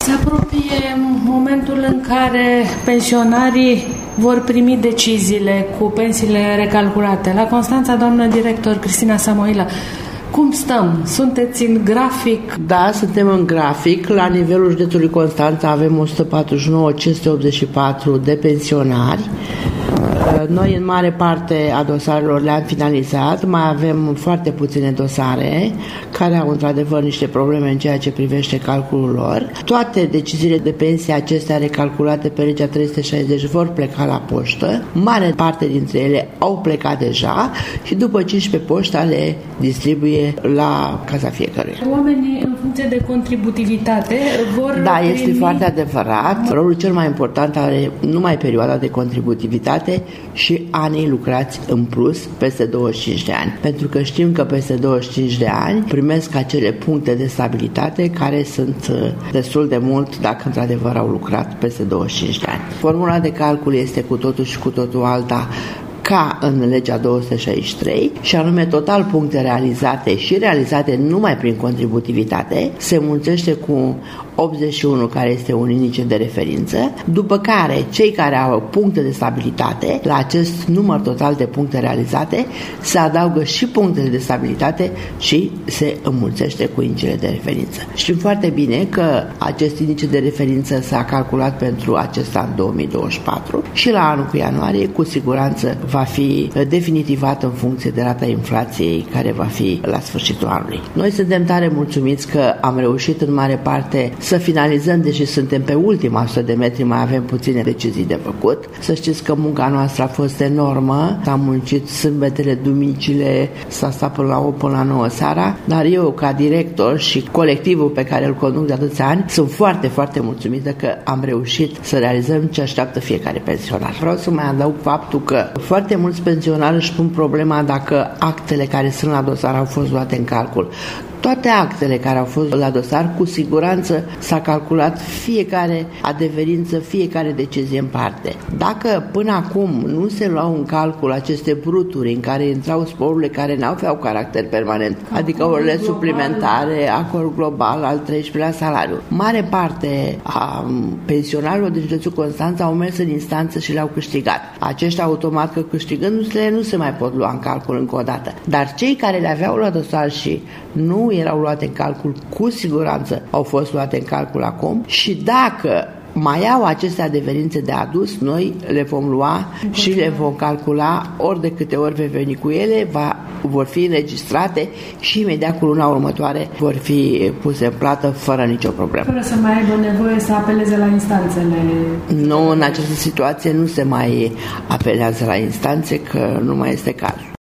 Se apropie momentul în care pensionarii vor primi deciziile cu pensiile recalculate. La Constanța, doamnă director Cristina Samoilă, cum stăm? Sunteți în grafic? Da, suntem în grafic. La nivelul județului Constanța avem 149.584 de pensionari. Noi în mare parte a dosarelor le-am finalizat, mai avem foarte puține dosare care au într-adevăr niște probleme în ceea ce privește calculul lor. Toate deciziile de pensie acestea recalculate pe legea 360 vor pleca la poștă. Mare parte dintre ele au plecat deja și după 15 poșta le distribuie la casa fiecăruia. Oamenii în funcție de contributivitate vor Da, primi... este foarte adevărat. Rolul cel mai important are numai perioada de contributivitate și anii lucrați în plus peste 25 de ani. Pentru că știm că peste 25 de ani primesc acele puncte de stabilitate care sunt destul de mult dacă într-adevăr au lucrat peste 25 de ani. Formula de calcul este cu totul și cu totul alta ca în legea 263 și anume total puncte realizate și realizate numai prin contributivitate se mulțește cu 81 care este un indice de referință, după care cei care au puncte de stabilitate, la acest număr total de puncte realizate se adaugă și punctele de stabilitate și se înmulțește cu indicele de referință. Știm foarte bine că acest indice de referință s-a calculat pentru acest an 2024 și la anul cu ianuarie cu siguranță va fi definitivat în funcție de rata inflației care va fi la sfârșitul anului. Noi suntem tare mulțumiți că am reușit în mare parte să finalizăm, deși suntem pe ultima 100 de metri, mai avem puține decizii de făcut. Să știți că munca noastră a fost enormă, s-a muncit sâmbetele, duminicile, s-a stat până la 8, până la 9 seara, dar eu ca director și colectivul pe care îl conduc de atâția ani sunt foarte, foarte mulțumită că am reușit să realizăm ce așteaptă fiecare pensionar. Vreau să mai adaug faptul că foarte mulți pensionari își pun problema dacă actele care sunt la dosar au fost luate în calcul. Toate actele care au fost la dosar, cu siguranță s-a calculat fiecare adeverință, fiecare decizie în parte. Dacă până acum nu se luau în calcul aceste bruturi în care intrau sporurile care n-aveau caracter permanent, adică orele suplimentare, acord global, al 13-lea salariu, mare parte a pensionarilor din județul Constanța au mers în instanță și le-au câștigat. Aceștia automat că câștigându-le nu se mai pot lua în calcul încă o dată. Dar cei care le aveau la dosar și nu erau luate în calcul, cu siguranță au fost luate în calcul acum și dacă mai au aceste adeverințe de adus, noi le vom lua și le vom calcula ori de câte ori vei veni cu ele, vor fi înregistrate și imediat cu luna următoare vor fi puse în plată fără nicio problemă. Fără să mai aibă nevoie să apeleze la instanțele... Nu, în această situație nu se mai apelează la instanțe, că nu mai este cazul.